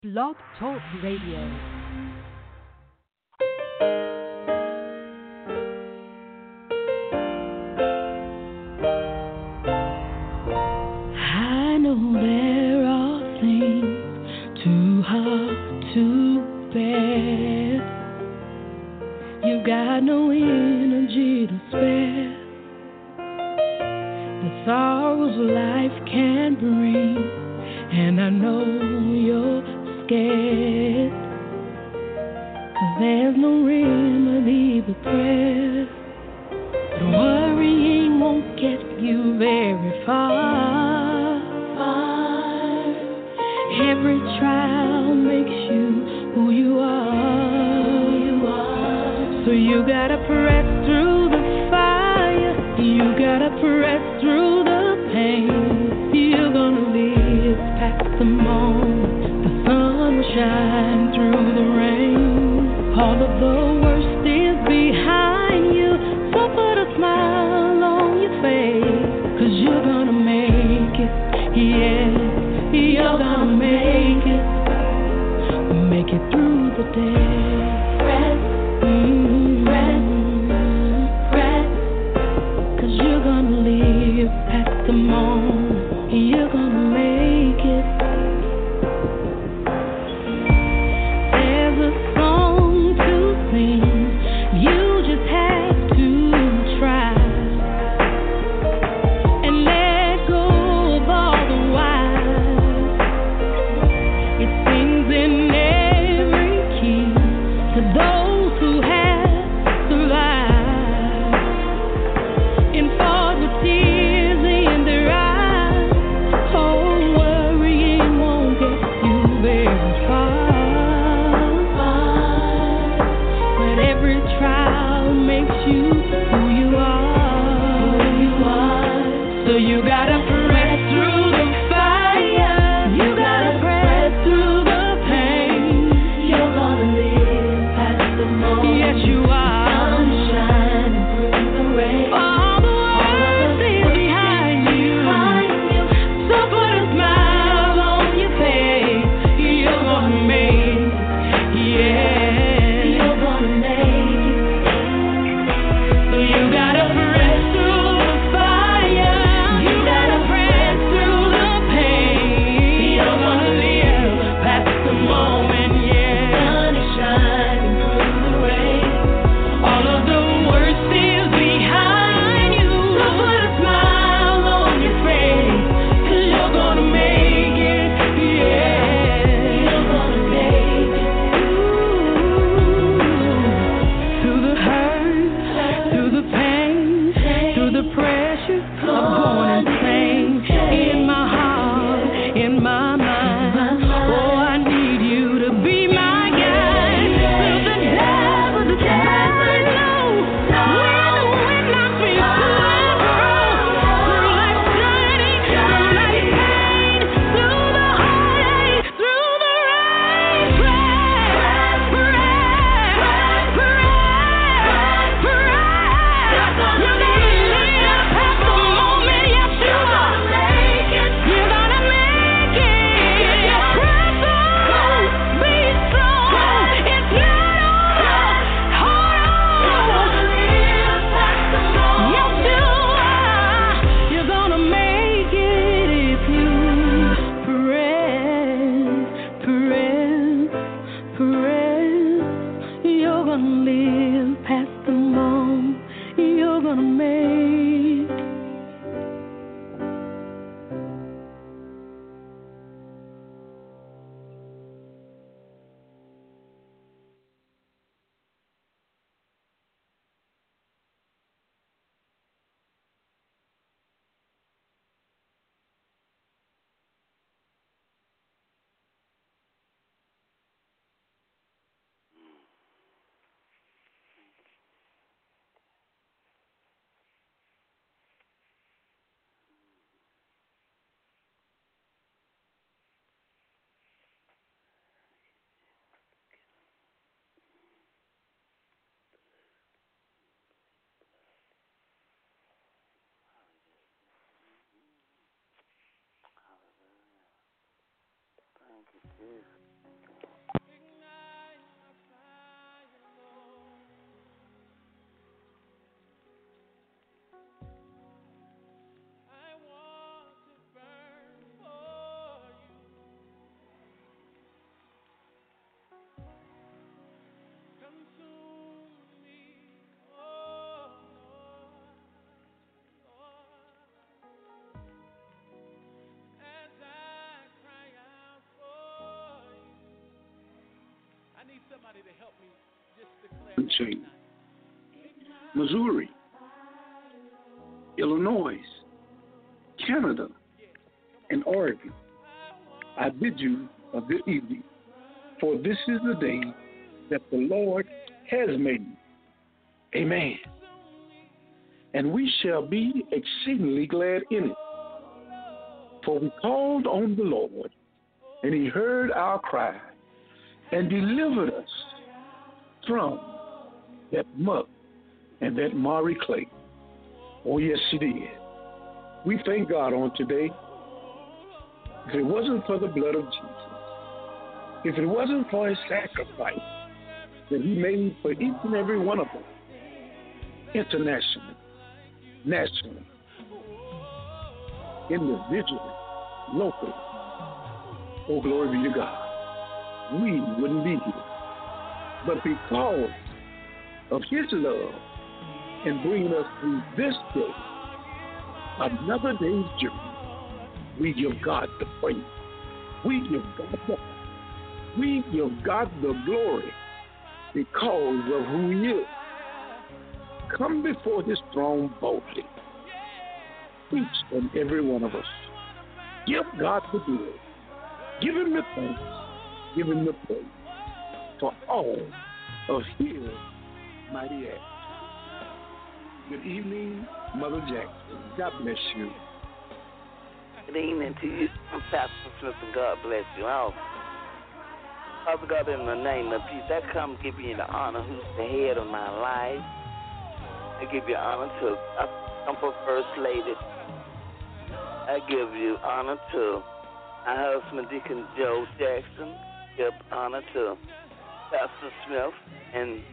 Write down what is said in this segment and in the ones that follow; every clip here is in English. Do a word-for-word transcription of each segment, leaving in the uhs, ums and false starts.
Blog Talk Radio. I know there are things too hard to bear. You got no energy to spare. The sorrows life can bring, and I know you're scared. 'Cause there's no remedy but prayer. But worrying won't get you very far. far. Every trial makes you who you are. Who you are. So you gotta press through the fire. You gotta press through the pain. You're gonna live past the moment. The sun will shine through the rain. All of the worst is behind you. So put a smile on your face. 'Cause you're gonna make it. Yeah, you're gonna make it. Make it through the day. Press, mm-hmm. press, press. 'Cause you're gonna live past the moment. You're gonna make it. There's a song to sing. You just have to try and let go of all the whys. It sings in every key to those who have survived and fought with tears in their eyes. Oh, worrying won't get you very far. But every trial makes you who you are. Who you are. So you gotta press through the fire. You gotta press through the pain. You're gonna live past the moment. Yes, you are. Sunshine through the rain. All the world is behind you. So put a smile on your face. You're gonna make it. Yeah, you're gonna make it. So you gotta press through the fire. You gotta press through the pain. You're gonna live past the moment. Yeah, sun is shining through the rain. All of the worst is behind you. So put a smile on your face. 'Cause you're gonna make it. Yeah, you're gonna make it. Through the hurt, through the pain, through the pressure of going insane. In my heart, in my mind. Oh, I need you to be my guide. Through the devil, the devil low. When the wind knocks me to and fro. Through life's journey, through life's pain, through the heartache, through the rain. Press, press, press, press, press. You're gonna live past the moment. Yes, you are. You're gonna make it. Press on, be strong. It's not over. Hold on. Yes, you are. You're gonna make it if you press, press, press. You're gonna live past the moment. You're gonna make it. Thank you, Jesus. chain. Missouri, Illinois, Canada, and Oregon. I bid you a good evening, for this is the day that the Lord has made. Amen. And we shall be exceedingly glad in it. For we called on the Lord, and he heard our cry, and delivered us from that muck and that miry clay. Oh, yes, he did. We thank God on today. If it wasn't for the blood of Jesus, if it wasn't for his sacrifice that he made for each and every one of us, internationally, nationally, individually, locally, oh, glory be to God, we wouldn't be here. But because of his love and bringing us through this day, another day's journey, we give God the praise. We give God the we give God the glory because of who he is. Come before his throne boldly. Each and every one of us. Give God the glory. Give him the thanks. Give him the praise for all of his mighty acts. Good evening, Mother Jackson. God bless you. Good evening to you. I'm Pastor Smith, and God bless you all. Father God, in the name of Jesus, I come give you the honor who's the head of my life. I give you honor to I come for First Lady. I give you honor to my husband, Deacon Joe Jackson. Give honor to Pastor Smith and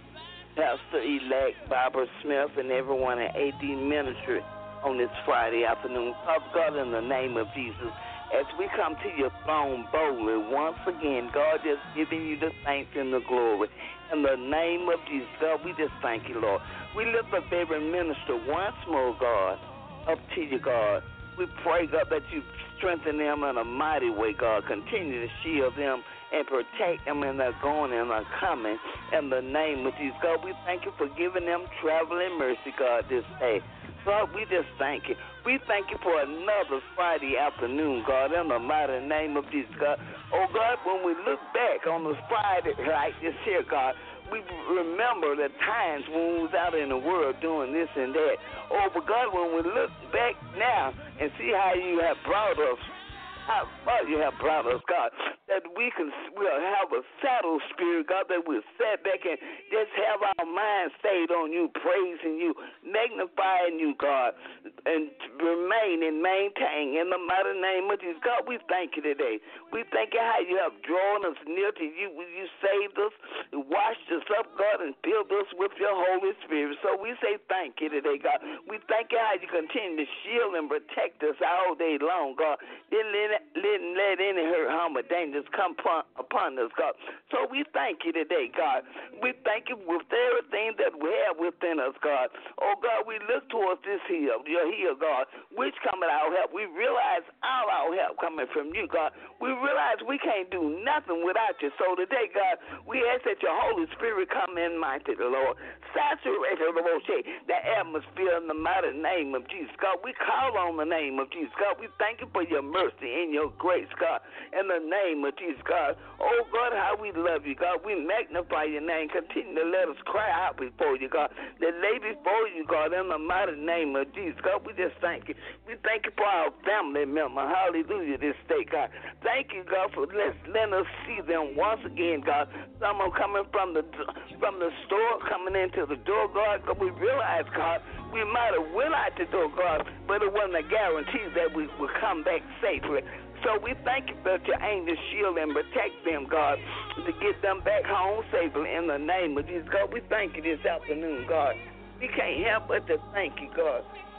Pastor-elect Barbara Smith and everyone at A D Ministry on this Friday afternoon. Father God, in the name of Jesus, as we come to your throne boldly, once again, God, just giving you the thanks and the glory. In the name of Jesus, God, we just thank you, Lord. We lift up every minister once more, God, up to you, God. We pray, God, that you strengthen them in a mighty way, God. Continue to shield them and protect them in their going and their coming. In the name of Jesus, God, we thank you for giving them traveling mercy, God, this day. God, we just thank you. We thank you for another Friday afternoon, God, in the mighty name of Jesus, God. Oh, God, when we look back on this Friday like this here, God, we remember the times when we was out in the world doing this and that. Oh, but God, when we look back now and see how you have brought us, how far you have brought us, God, that we can we'll have a settled spirit, God, that we'll sit back and just have our mind stayed on you, praising you, magnifying you, God, and remain and maintain in the mighty name of Jesus. God, we thank you today. We thank you how you have drawn us near to you. You saved us, washed us up, God, and filled us with your Holy Spirit. So we say thank you today, God. We thank you how you continue to shield and protect us all day long, God. Didn't let Didn't let any hurt, harm, or dangers come upon, upon us, God. So we thank you today, God. We thank you with everything that we have within us, God. Oh, God, we look towards this hill, your hill, God, which coming our help. We realize all our help coming from you, God. We realize we can't do nothing without you. So today, God, we ask that your Holy Spirit come in mighty, Lord. Saturate the atmosphere in the mighty name of Jesus, God. We call on the name of Jesus, God. We thank you for your mercy and your grace, God, in the name of Jesus, God. Oh, God, how we love you, God. We magnify your name. Continue to let us cry out before you, God. That lay before you, God, in the mighty name of Jesus, God. We just thank you. We thank you for our family member. Hallelujah, this day, God. Thank you, God, for letting us see them once again, God. Some are coming from the from the store, coming into the door, God. But we realize, God, we might have went out the door, God, but it wasn't a guarantee that we would come back safely. So we thank you that your angels shield and protect them, God, to get them back home safely in the name of Jesus. God, we thank you this afternoon, God. We can't help but to thank you, God. We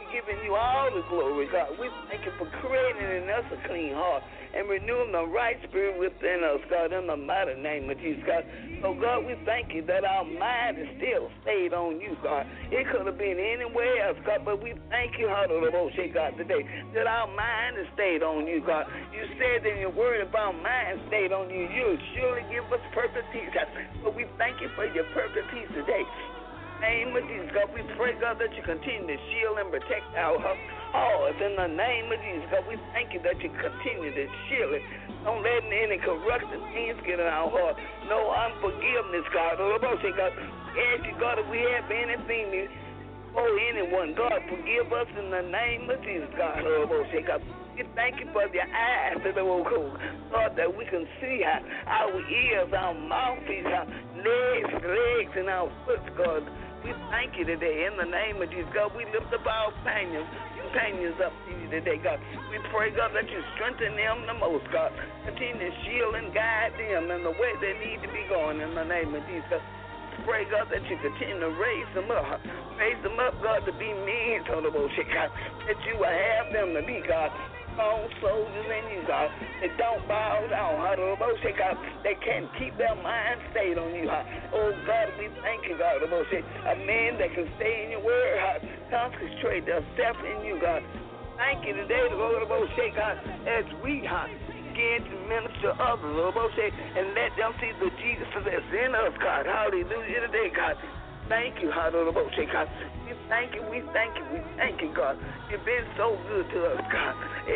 giving you all the glory, God. We thank you for creating in us a clean heart and renewing the right spirit within us, God, in the mighty name of Jesus, God. So, God, we thank you that our mind is still stayed on you, God. It could have been anywhere else, God, but we thank you, hallelujah, God, today, that our mind is stayed on you, God. You said in your word, if our mind stayed on you, you'll surely give us perfect peace, God. So we thank you for your perfect peace today. In the name of Jesus, God, we pray, God, that you continue to shield and protect our hearts. In the name of Jesus, God, we thank you that you continue to shield it. Don't let any corrupting things get in our heart. No unforgiveness, God. Oh, God, ask you, God, if we have anything for anyone, God, forgive us in the name of Jesus, God. Oh, God. We thank you for the eyes of the world, God, that we can see our ears, our mouthpiece, our legs, legs, and our foot, God. We thank you today in the name of Jesus, God. We lift up our companions, companions up to you today, God. We pray, God, that you strengthen them the most, God. Continue to shield and guide them in the way they need to be going in the name of Jesus. Pray, God, that you continue to raise them up. Raise them up, God, to be men, God, that you will have them to be, God. Strong soldiers in you, God. They don't bow down, God. They can't keep their mind stayed on you, God. Oh, God, we thank you, God. A man that can stay in your word, God. Concentrate themselves in you, God. Thank you today, Lord, God, as we, God, begin to minister to others, Lord, and let them see the Jesus that's in us, God. Hallelujah today, God. Thank you, hallelujah, God. We thank you, we thank you, we thank you, God. You've been so good to us, God.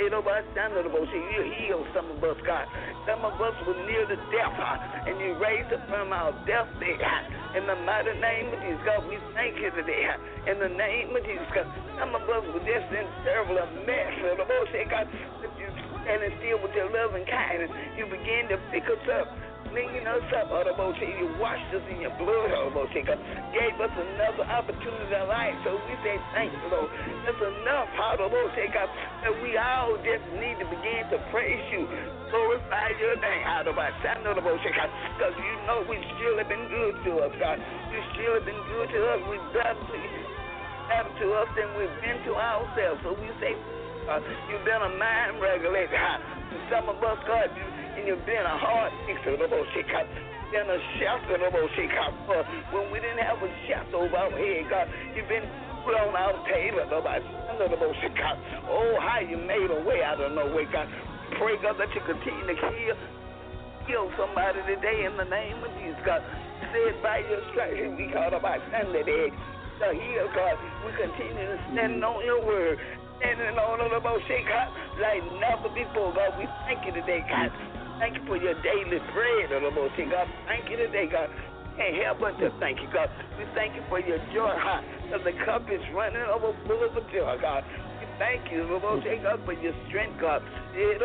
You healed some of us, God. Some of us were near to death, God, and you raised us from our deathbed, God. In the mighty name of Jesus, God, we thank you today, God. In the name of Jesus, God. Some of us were just in terrible mess, God, but you standing still with your love and kindness. You begin to pick us up, cleaning us up, you washed us in your blood, God. Gave us another opportunity in life, so we say thank you, Lord. That's enough, God, that we all just need to begin to praise you, glorify your name, because you know we still have been good to us, God. You still have been good to us. We've better to you. Better to us than we've been to ourselves. So we say, uh, you've been a mind regulator. And some of us, God, you, and you've been a heart fixer, been a shelter, when we didn't have a shelter over our head, God. You've been put on our table, oh, how you made a way out of no way, God. Pray, God, that you continue to heal, heal somebody today in the name of Jesus, God. Said by your stripes, we call about Sunday day. So here, God, we continue to stand on your word, standing on the most God, like never before, God. We thank you today, God. Thank you for your daily bread, the most God. Thank you today, God. Can't help but to thank you, God. We thank you for your joy, God, because the cup is running over full of joy, God. We thank you, God, for your strength, God. If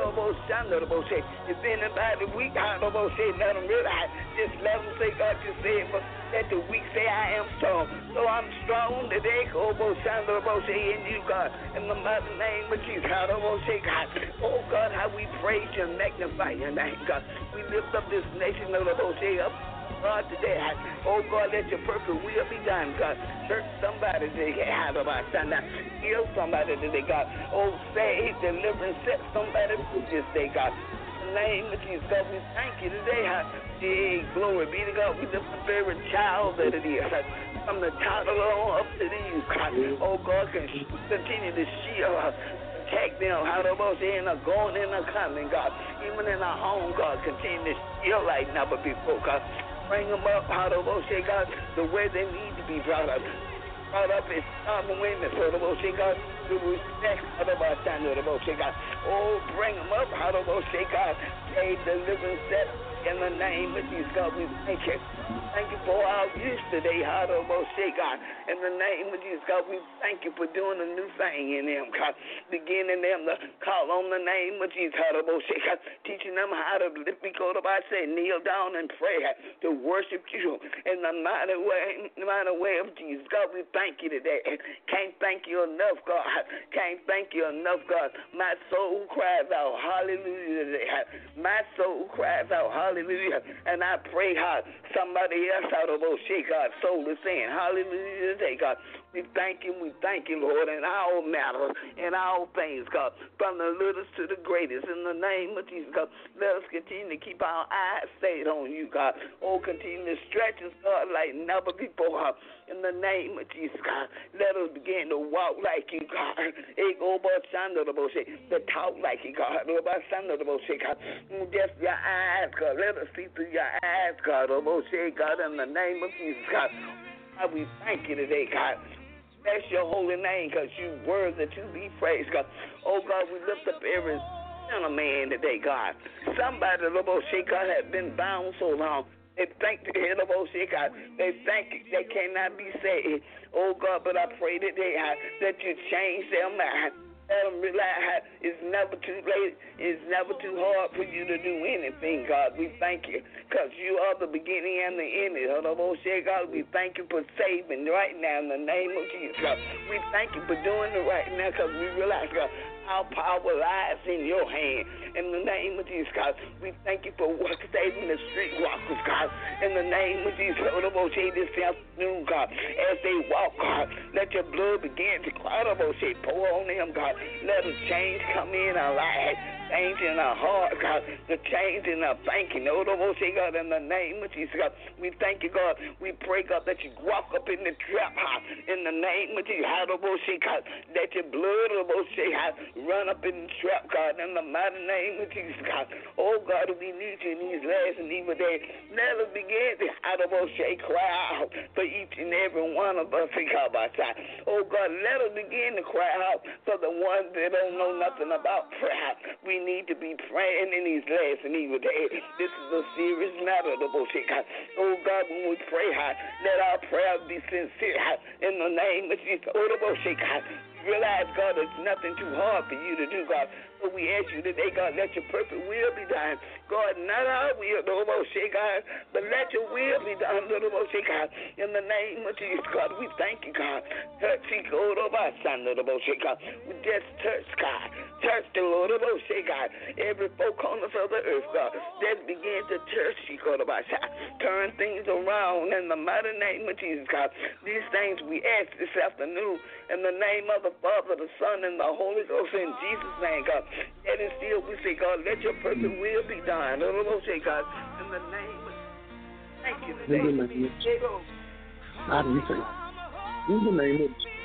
anybody weak, God, let them realize, just let them say, God, you said, let the weak say, I am strong. So I'm strong today, God, in you, God, in the mighty name of Jesus, God. Oh, God, how we praise you and magnify your name, God. We lift up this nation of the up. God, today, oh God, let your perfect will be done, God. Hurt somebody today, heal somebody today, God. Oh, save, deliver, and set somebody free this day, God. In the name of Jesus, God, we thank you today. Hey, glory be to God. We lift up every child that it is, from the toddler on up to the youth, God. Oh God, can continue to shield us. Protect them, how the most in a going and a coming, God. Even in our home, God, continue to shield like never before, God. Bring them up, how the most, God, the way they need to be brought up. Brought up as strong women, so the most, God, to respect, how the most, God. Oh, bring them up, how the most, God. Hey, deliverance set in the name of Jesus, God, we thank you. Thank you for our use today, how the most, God. In the name of Jesus, God, we thank you for doing a new thing in them, God. Beginning them to call on the name of Jesus, how the most, God. Teaching them how to, we go to by say, kneel down and pray, to worship you in the mighty way, mighty way of Jesus. God, we thank you today. Can't thank you enough, God. Can't thank you enough, God. My soul cries out, hallelujah today. My soul cries out, hallelujah. Hallelujah. And I pray, God, somebody else out of those shake, God, soul is saying, hallelujah today, God. We thank you, we thank you, Lord, in all matters, in all things, God, from the littlest to the greatest, in the name of Jesus, God. Let us continue to keep our eyes stayed on you, God. Oh, continue to stretch us, God, like never before, God. In the name of Jesus, God, let us begin to walk like you, God. To talk like you, God. Just your eyes, God. Let us see through your eyes, God. God, in the name of Jesus, God. God, we thank you today, God. Bless your holy name, because you worthy to be praised, God. Oh, God, we lift up every sinner man today, God. Somebody, God, has been bound so long. They think the head of God. They think they cannot be saved. Oh, God, but I pray today, God, that you change their mind. Let them realize it's never too late. It's never too hard for you to do anything, God. We thank you, because you are the beginning and the end. God, we thank you for saving right now in the name of Jesus, God. We thank you for doing it right now, because we realize, God, our power lies in your hand. In the name of Jesus, God, we thank you for saving the street walkers, God. In the name of Jesus, this afternoon, God, as they walk, God, let your blood begin to cry, pour on them, God. Let a change come in our lives, change in our heart, God, the change in our thinking. God, in the name of Jesus, God, we thank you, God. We pray, God, that you walk up in the trap house. In the name of Jesus, God, let your blood, run up in the trap, God, in the mighty name of Jesus, God. Oh, God, we need you in these last and evil days. Let us begin to cry out for each and every one of us, God, by time. Oh, God, let us begin to cry out for the ones that don't know nothing about prayer. We need to be praying in these last and evil days. This is a serious matter, God. Oh, God, when we pray, let our prayers be sincere in the name of Jesus. Oh, God. Realize, God, there's nothing too hard for you to do, God. So we ask you today, God, let your perfect will be done. God, not our will, God, but let your will be done, God. In the name of Jesus, God, we thank you, God. Touch, God. We just touch, God. Touch the Lord, God. Every four corners of the earth, God. Just begin to touch, God. Turn things around in the mighty name of Jesus, God. These things we ask this afternoon in the name of the Father, the Son, and the Holy Ghost, in Jesus' name, God. Yet and still we say, God, let your perfect will be done. God, in the name of thank you today. In the name of Jesus. God, we thank you. In the name of Jesus.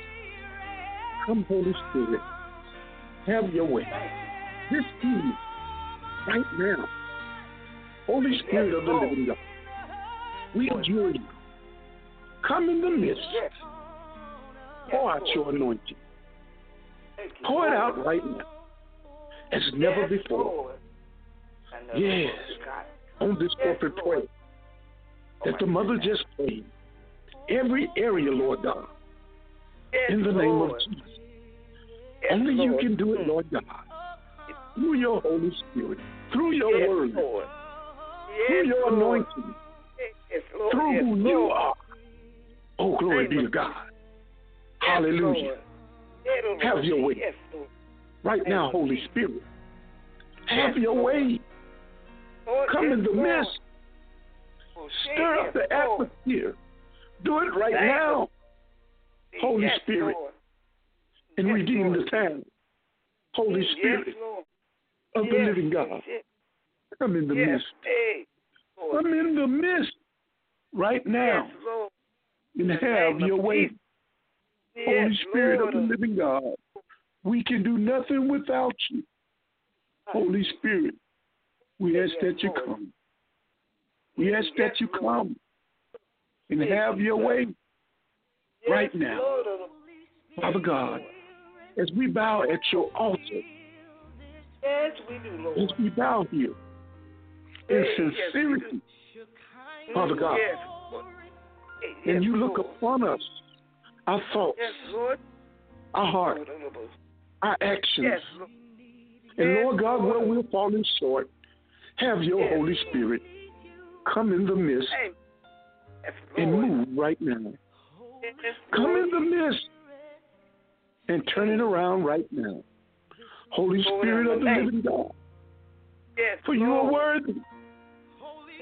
Come, Holy Spirit. Have your way. This evening, right now, Holy Spirit of the living God, we adjure you. Come in the midst. Pour out your anointing. Pour it out right now, as never before. Yes, on this corporate prayer that the mother just prayed. Every area, Lord God, in the name of Jesus. Only you can do it, Lord God, through your Holy Spirit, through your word, through your anointing, through who you are. Oh, glory be to God. Hallelujah. Have your way. Right now, Holy Spirit. Have your way. Come in the midst. Stir up the atmosphere. Do it right now, Holy Spirit, and redeem the time. Holy Spirit of the living God. Come in the midst. Come in the midst right now and have your way. Holy Spirit of the living God, we can do nothing without you. Holy Spirit, we ask that you come. We ask that you come and have your way right now. Father God, as we bow at your altar, as we bow here in sincerity, Father God, and you look upon us, our thoughts, our heart, our actions, and Lord God, where we're falling short, have your Holy Spirit come in the midst and move right now. Come in the midst and turn it around right now. Holy Spirit of the living God, for you are worthy.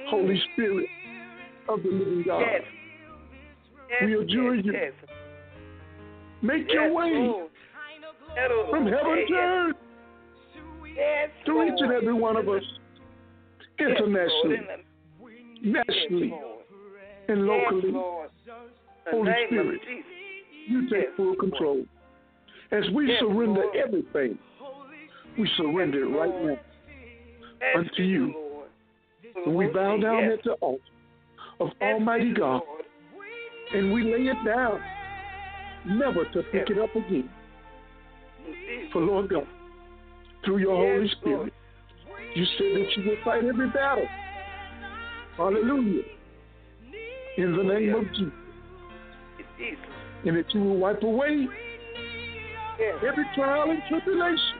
Holy Spirit of the living God. Yes. Yes. We adjure yes. you. Yes. Make Yes, your way Lord. from heaven to earth Yes, to Lord. each and every one of us, internationally, Yes, nationally, Lord. and locally. Yes, Lord. The Holy name Spirit, of Jesus. you take Yes, full control. As we Yes, surrender Lord. everything, we surrender it right now Yes, unto we you. do, Lord. And we bow down Yes. at the altar of Yes, Almighty we do, God, Lord. and we lay it down, never to pick Yes. it up again. Jesus. For Lord God, through your Yes, Holy Spirit, Lord. you said that you will fight every battle. Hallelujah. In the name of Jesus. Jesus. And that you will wipe away Yes. every trial and tribulation.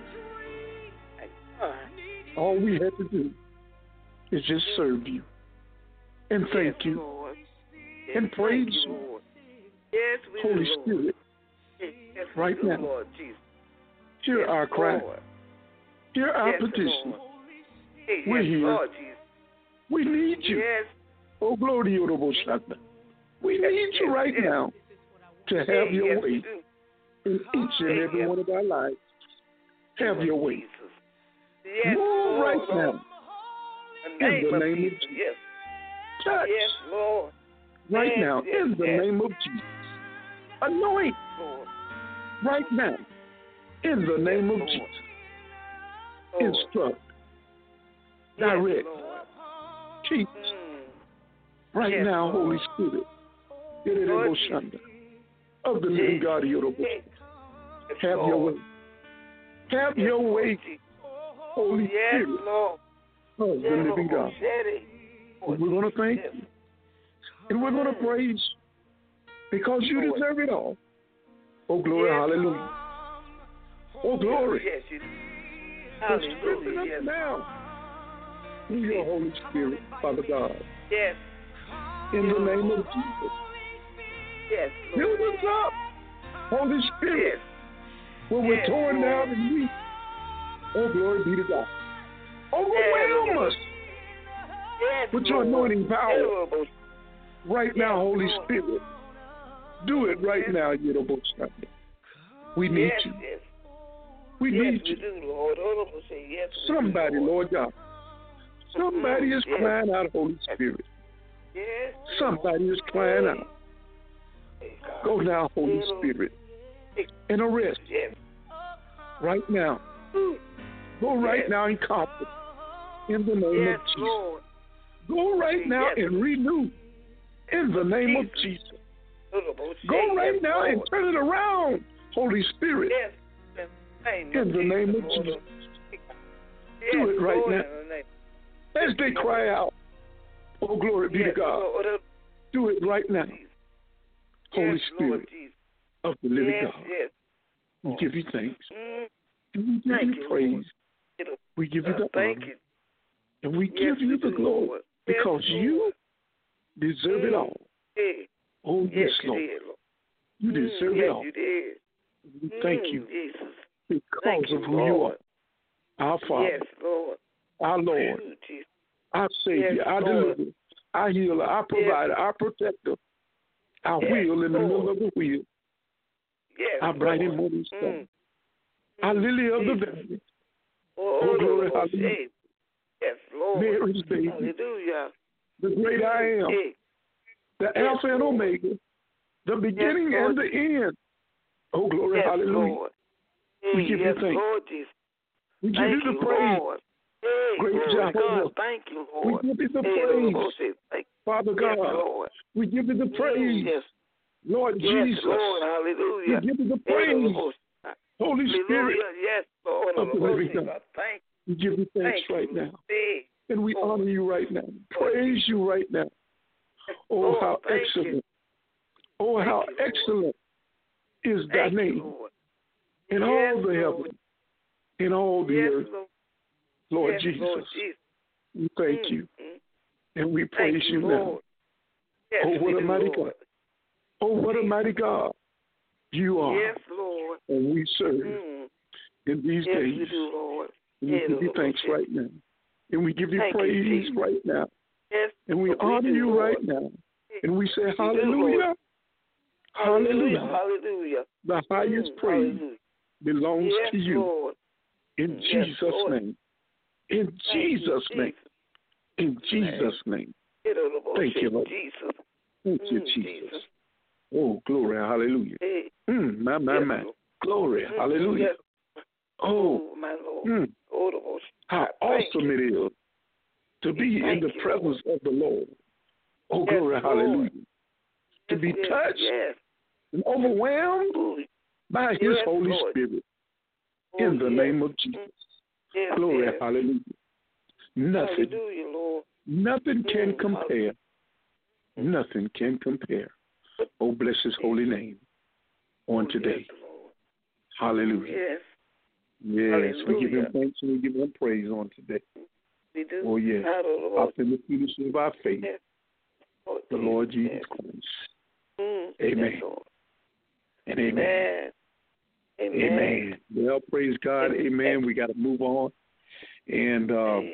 All we had to do is just serve you and thank Yes, you Lord. Yes, and praise thank you. Lord. Yes, we Holy do, Lord. Spirit, Yes, we right do, now, Lord Jesus. hear Yes, our cry, Lord. hear our Yes, petition. Lord. Hey, We're yes, here. Lord Jesus. We need you. Yes. Oh, glory to you, Shanda. We Yes, need you yes, right yes. now to have Hey, your yes, we way do. in each and Hey, every yes. one of our lives. Have your way. Jesus. Yes, Move Lord. right now. In the name, In the of, name of Jesus. Jesus. Yes. Touch Yes, Lord. right Yes, now yes, in the yes. name of Jesus. Anoint Lord. right now in the name of Lord. Jesus. Lord. Instruct, Yes, direct, Lord. teach Mm. right Yes, now, Lord. Holy Spirit. Lord Shanda, of the living Yes. God, Yoruba. Yes, Have your Lord. way. Have Yes, your Lord way, Jesus. Holy Yes, Spirit Lord. of the Yes, living Lord. God. Daddy. And we're going to thank Yes. you. And we're going to praise you because you Lord. deserve it all. Oh, glory, Yes, hallelujah. Oh, glory. Yes, you do. And strengthen Hallelujah. us Yes. now through your Holy Spirit, Father God. Yes. In the name of Jesus. Yes, Build Lord. us up, Holy Spirit, Yes. when we're Yes, torn Lord. down and weak. Oh, glory be to God. Overwhelm Yes, us Yes, with your Lord. anointing power Yes, right now, Holy Lord. Spirit. Do it right Yes. now, Yoruba. We need Yes, you. yes. We Yes, need we you. do, Lord. Honorable say yes. we do, Somebody, Lord God. Somebody is Yes. crying out, Holy Spirit. Yes. Somebody is crying out. Hey, God. Go now, Holy Yes. Spirit, and arrest Yes. right now. Go right Yes. now and comfort in the name Yes, of Jesus. Lord. Go right now Yes. and renew in the name of Jesus. Jesus. Honorable say Go right yes, now and Lord. turn it around, Holy Spirit, Yes. In the name in of the name Jesus, of Lord. Jesus. Yes, Do it right Lord, now. in the name. As they cry out, oh, glory be Yes, to God. Lord. Do it right now, Jesus. Holy Yes, Spirit Lord Jesus. of the living Yes, God. yes. We give you thanks. Mm, And we give Thank you you, praise. Lord. We give you Uh, the Thank honor. you. And we Yes, give you we the do, glory Lord. because Yes, you Lord. deserve it Mm. all. Yes, Oh, yes, yes, you Lord. did, Lord. You Mm, deserve it yes, all. you did. We thank Mm, you Jesus. because Thank you, of who you are. Lord. Our Father, Yes, Lord. our Lord, Phew, Jesus. our Savior, Yes, our Lord. deliverer, our healer, our provider, our protector, our Yes, wheel in the Lord. middle of the wheel, Yes, our bright and Lord. morning star, Mm. our Mm, lily of the Jesus. valley, Oh, oh, glory, Lord. hallelujah. Hey. Yes, Lord. Mary's baby, Hallelujah. the great I am, Hey. the Yes, Alpha and Lord. Omega, the beginning Yes, and the end. Oh, glory, Yes, hallelujah. Lord. We Hey, give you yes, thanks. Lord Jesus. We give Thank you you, the praise. Lord. Hey, Great glory to Jehovah. God. Thank you, We Lord. give you the Hey, praise, Lord, say thank Father you. Yes, God. Lord. We give you the Mm, praise, yes, Lord yes, Jesus. Lord. We Hallelujah. give you the Hey, praise, Lord. Holy Spirit Hallelujah. Yes, Lord. of the Lord, living say God. thank We give you you. thanks Thank right you. now. Hey, And we Lord. honor you right now. Praise you right now. Yes, Oh, Lord, how thank excellent. you. Oh, Thank how you, Lord. excellent is thy Thank you, name Lord. in Yes, all the Lord. heavens, in all the Yes, earth. Lord. Lord Yes, Jesus, Lord Jesus. we thank Mm, you mm. and we praise Thank you, you now. Lord. Yes, Oh, we what a do, mighty Lord. God. Oh, what a mighty God you are. Yes, Lord. And we serve Mm. in these Yes, days. we do, Lord. And we Yes, give you Lord. thanks right now. And we give you Thank you, praise Jesus. right now Yes. And we honor you Lord. right now. And we say We do, hallelujah. Lord. Hallelujah. Hallelujah. The highest Mm, praise hallelujah. belongs Yes, to you. Lord. In Yes, Jesus' Lord. name. In Thank Jesus' you, name. In Jesus' name. Thank you, Lord. Jesus. Thank you, Mm, Jesus. Jesus. Oh, glory. Hallelujah. Hey. Mm, my, my, Yes, my. Lord. Glory. Mm, Hallelujah. yes. Oh, Oh, my Lord. mm, Oh, the most. how Thank awesome you. it is to be in Thank the you, presence of the Lord. Oh, Yes, glory. Lord. Hallelujah. To Yes, be yes, touched yes. and overwhelmed Ooh, by His yes, Holy Lord. Spirit. Oh, In the yes. name of Jesus. Yes, Glory. yes. Hallelujah. Nothing. Hallelujah, Lord. Nothing can Mm, compare. Nothing can compare. Oh, bless His holy name on Oh, today. yes, Lord. Hallelujah. Yes, Yes, we give Him Hallelujah. thanks and we give Him praise on today. we do. Oh, yes. Hallelujah. Up in the fullness of our faith, Yes. Oh, the Lord Jesus, Jesus yes. Christ. Mm, Amen. yes, Lord. And amen. Amen. Amen. Well, praise God. Amen. Amen. We got to move on. And uh, Amen.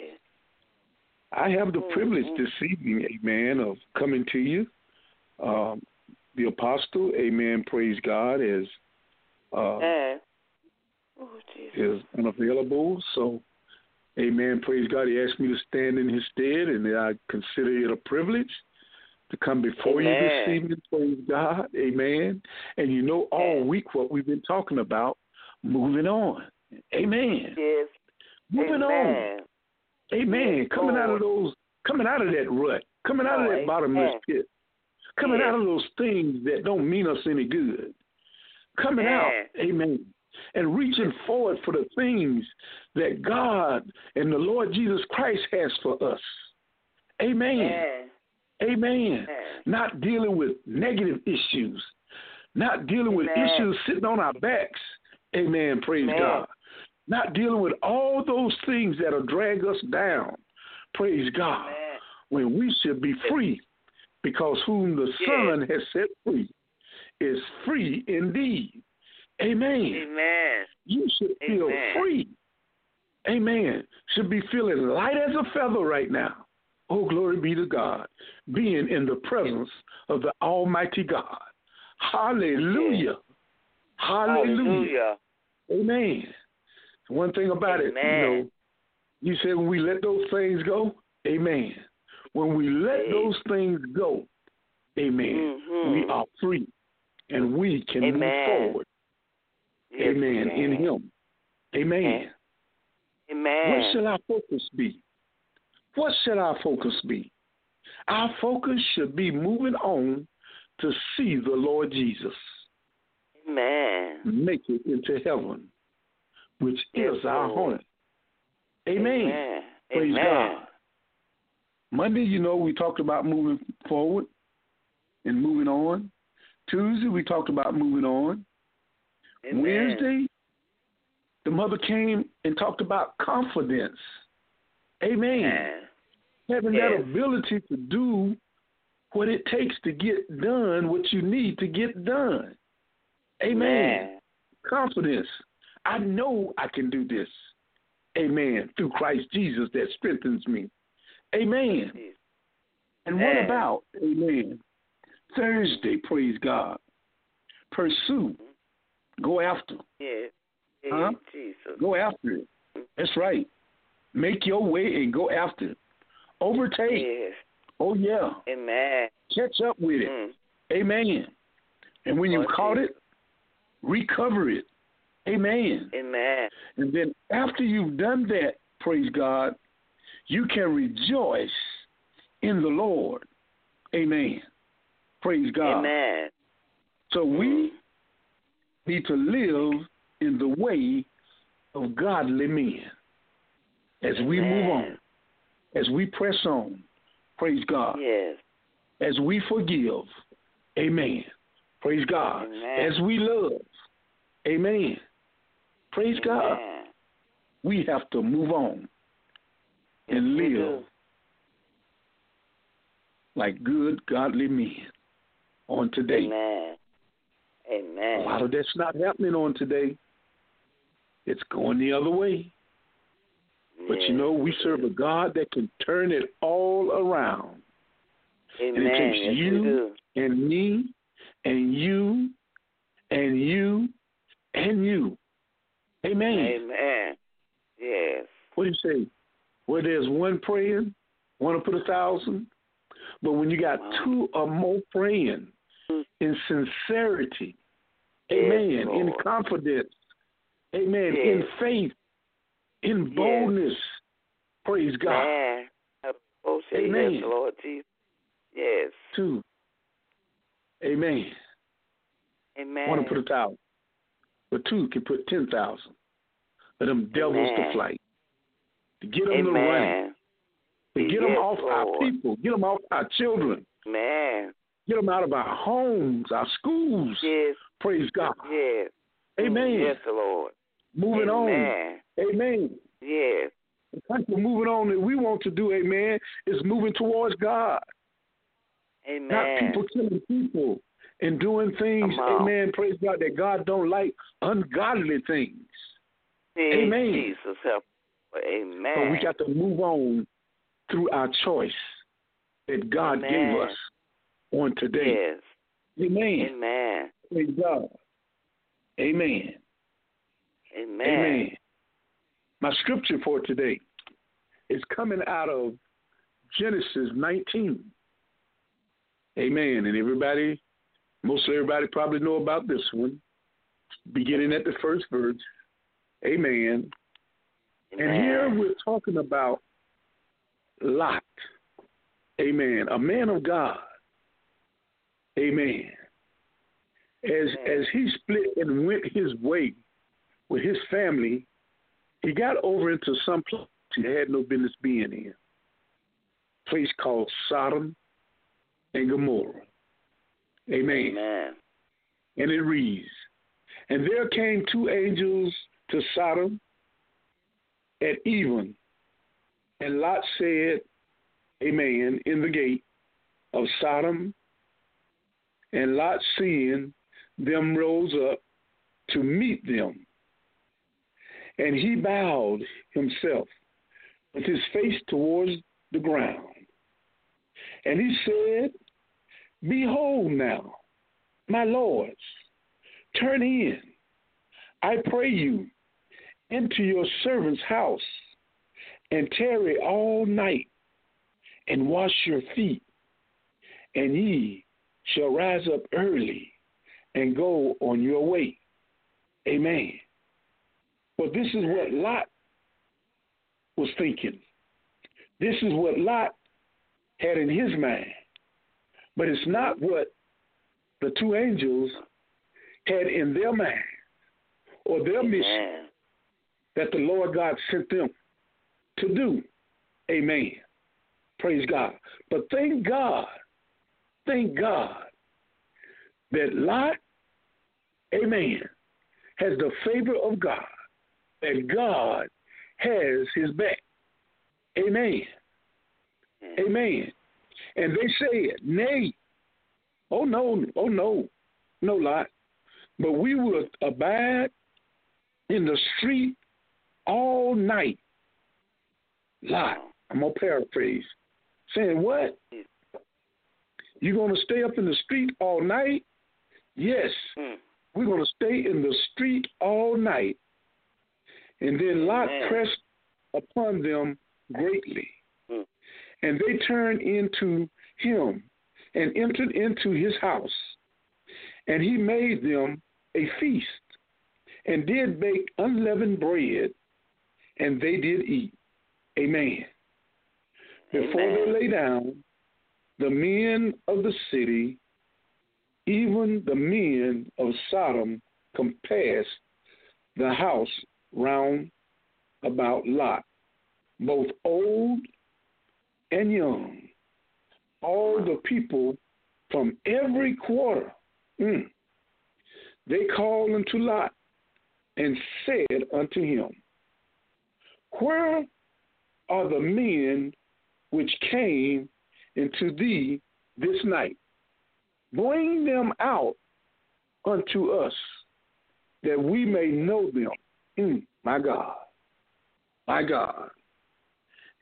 I have the Mm, privilege mm. this evening, amen, of coming to you. Um, the apostle, amen, praise God, is uh, Amen. Oh, Jesus. is unavailable. So, amen, praise God. He asked me to stand in his stead, and I consider it a privilege to come before Amen. you this evening, praise God, amen. And you know all Amen. week what we've been talking about, moving on, amen. Yes. Moving Amen. on, amen. Yes, coming out of Lord. those, coming out of that rut, coming out of that Amen. bottomless pit, coming Yes. out of those things that don't mean us any good, coming out, amen, and reaching forward for the things that God and the Lord Jesus Christ has for us, amen. Amen. Amen. Not dealing with negative issues, not dealing with Amen. issues sitting on our backs. Amen. Praise Amen. God. Not dealing with all those things that'll drag us down. Praise God. Amen. When we should be free, because whom the Yes. Son has set free is free indeed. Amen. Amen. You should feel Amen. free. Amen. Should be feeling light as a feather right now. Oh, glory be to God, being in the presence of the Almighty God. Hallelujah. Hallelujah. Hallelujah. Amen. One thing about Amen. it, you know, you said when we let those things go, amen. When we let Hey. those things go, amen, Mhm. we are free and we can Amen. move forward. Yes, amen. we In can. Him. Amen. Amen. What shall our focus be? What should our focus be? Our focus should be moving on to see the Lord Jesus Amen. make it into heaven, which Yes, is our Lord. home. Amen. Amen. Praise Amen. God. Monday, you know, we talked about moving forward and moving on. Tuesday, we talked about moving on. Amen. Wednesday, the mother came and talked about confidence. Amen. Amen. Having Yes. that ability to do what it takes to get done what you need to get done. Amen. Amen. Confidence. I know I can do this. Amen. Through Christ Jesus that strengthens me. Amen. Yes. And what Amen. about, amen, Thursday, praise God, pursue, go after. Yes. Yes. Huh? Jesus. Go after it. That's right. Make your way and go after it. Overtake. Yes. Oh, yeah. Amen. Catch up with it. Mm. Amen. And when you Lord caught Jesus. it, recover it. Amen. Amen. And then after you've done that, praise God, you can rejoice in the Lord. Amen. Praise God. Amen. So we need to live in the way of godly men as we Amen. move on, as we press on. Praise God. Yes. As we forgive. Amen. Praise God. Amen. As we love. Amen. Praise Amen. God. We have to move on and We live do. like good, godly men on today. Amen. Amen. A lot of that's not happening on today. It's going the other way. But you know, we serve a God that can turn it all around. Amen. And it takes yes, you and me and you and you and you. Amen. Amen. Yes. What do you say? Where there's one praying, one will put a thousand. But when you got wow. two or more praying in sincerity, yes, amen, Lord. In confidence, amen, yes. in faith, in boldness, yes. praise God. Man. Amen. Yes, Lord Jesus. Yes. Two. Amen. Amen. One to put a thousand, but two can put ten thousand. For them devils Amen. to flight, to get them Amen. to run, to get yes, them off Lord. our people, get them off our children, man, get them out of our homes, our schools. Yes. Praise God. Yes. Amen. Yes, Lord. Moving Amen. on. Amen. Yes. The type of moving on that we want to do, amen, is moving towards God. Amen. Not people killing people and doing things, amen, praise God, that God don't like, ungodly things. Hey, amen. Jesus help. Amen. But we got to move on through our choice that God amen. gave us on today. Yes. Amen. Amen. Praise God. Amen. Amen. Amen. My scripture for today is coming out of Genesis nineteen. Amen. And everybody, most everybody probably know about this one, beginning at the first verse. Amen. Amen. And here we're talking about Lot. Amen. A man of God. Amen. As Amen. As he split and went his way with his family, he got over into some place he had no business being in. A place called Sodom and Gomorrah. Amen. Amen. And it reads, and there came two angels to Sodom at even, and Lot said, amen, in the gate of Sodom, and Lot seeing them rose up to meet them. And he bowed himself with his face towards the ground. And he said, behold now, my lords, turn in, I pray you, into your servant's house, and tarry all night, and wash your feet, and ye shall rise up early, and go on your way. Amen. But this is what Lot was thinking. This is what Lot had in his mind. But it's not what the two angels had in their mind or their mission Amen. That the Lord God sent them to do. Amen. Praise God. But thank God, thank God that Lot, amen, has the favor of God, that God has his back. Amen. Amen. And they said, nay, oh no, oh no, no Lot, but we will abide in the street all night. Lot, I'm going to paraphrase, saying what? You're going to stay up in the street all night? Yes, mm. we're going to stay in the street all night. And then Lot Amen. Pressed upon them greatly. Mm. And they turned into him and entered into his house. And he made them a feast and did bake unleavened bread, and they did eat. Amen. Before Amen. They lay down, the men of the city, even the men of Sodom, compassed the house round about Lot, both old and young, all the people from every quarter. Mm. They called unto Lot and said unto him, where are the men which came into thee this night? Bring them out unto us, that we may know them. Mm, my God, my God.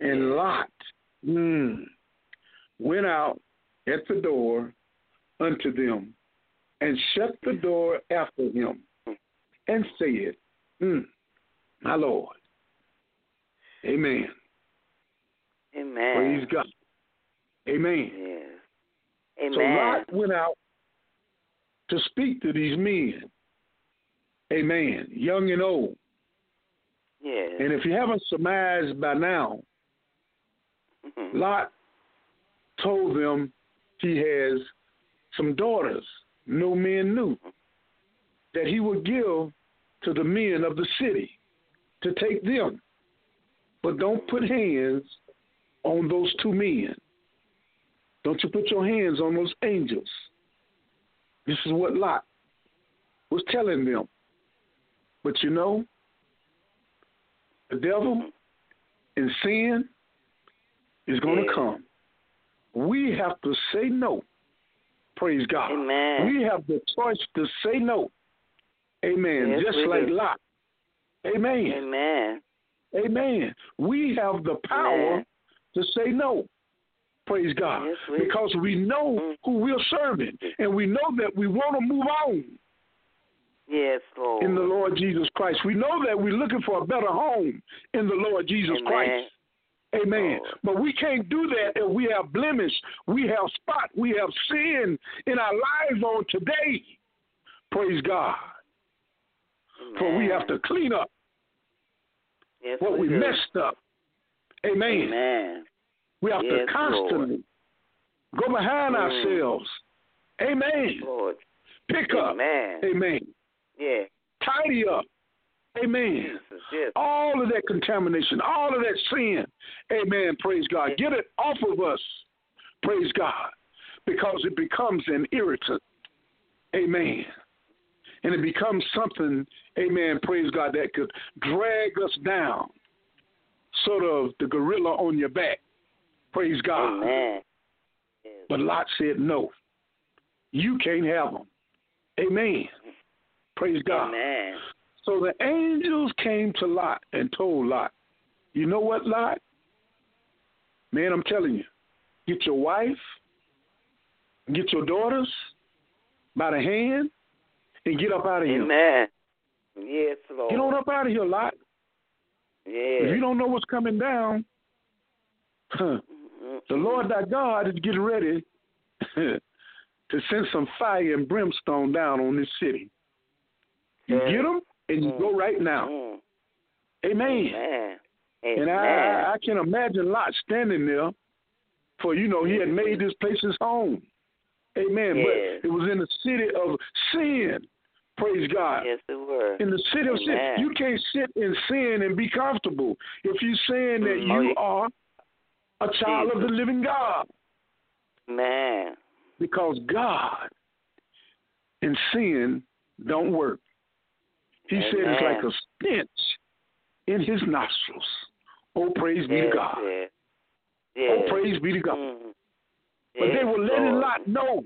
And Lot mm, went out at the door unto them and shut the door after him and said, mm, my Lord, amen. Amen. Praise God. Amen. Yes. Amen. So Lot went out to speak to these men. Amen. Young and old. Yes. And if you haven't surmised by now, Mm-hmm. Lot told them he has some daughters no men knew that he would give to the men of the city to take them. But don't put hands on those two men. Don't you put your hands on those angels. This is what Lot was telling them. But you know, the devil and sin is going to Yeah. come. We have to say no. Praise God. Amen. We have the choice to say no. Amen. Yes, Just we like do. Lot. Amen. Amen. Amen. We have the power Amen. to say no. Praise God. Yes, we because we know Mm. who we're serving. And we know that we want to move on Yes, Lord. in the Lord Jesus Christ. We know that we're looking for a better home in the Lord Jesus Amen. Christ. Amen. Lord. But we can't do that if we have blemish, we have spot, we have sin in our lives on today. Praise God. Amen. For we have to clean up yes, what we do. messed up. Amen. Amen. We have Yes, to constantly go behind Mm. ourselves. Amen. Lord. Pick up. Amen. Amen. Yeah. Tidy up. Amen. Jesus. Yes. All of that contamination, all of that sin. Amen. Praise God. Yes. Get it off of us. Praise God. Because it becomes an irritant. Amen. And it becomes something, amen, praise God, that could drag us down. Sort of the gorilla on your back. Praise God. Amen. Yes. But Lot said, no, you can't have them. Amen. Praise God. Amen. So the angels came to Lot and told Lot, you know what, Lot? Man, I'm telling you, get your wife, get your daughters by the hand, and get up out of here. Amen. Yes, Lord. Get on up out of here, Lot. Yes. If you don't know what's coming down, huh, the Lord thy God is getting ready to send some fire and brimstone down on this city. You Yes. get them, and you Mm. go right now. Mm. Amen. Amen. And I, I, I can imagine Lot standing there, for, you know, he had made this place his home. Amen. Yes. But it was in the city of sin. Praise God. Yes, it were. In the city of sin. Amen. You can't sit in sin and be comfortable if you're saying that Mm, oh, you yeah. are a child of the Jesus. living God. Man. Because God and sin don't work. He Amen. said it's like a stench in his nostrils. Oh, praise be Yes, to God. yes. Yes. Oh, praise be to God. Mm. But Yes, they were letting Lord. Lot know,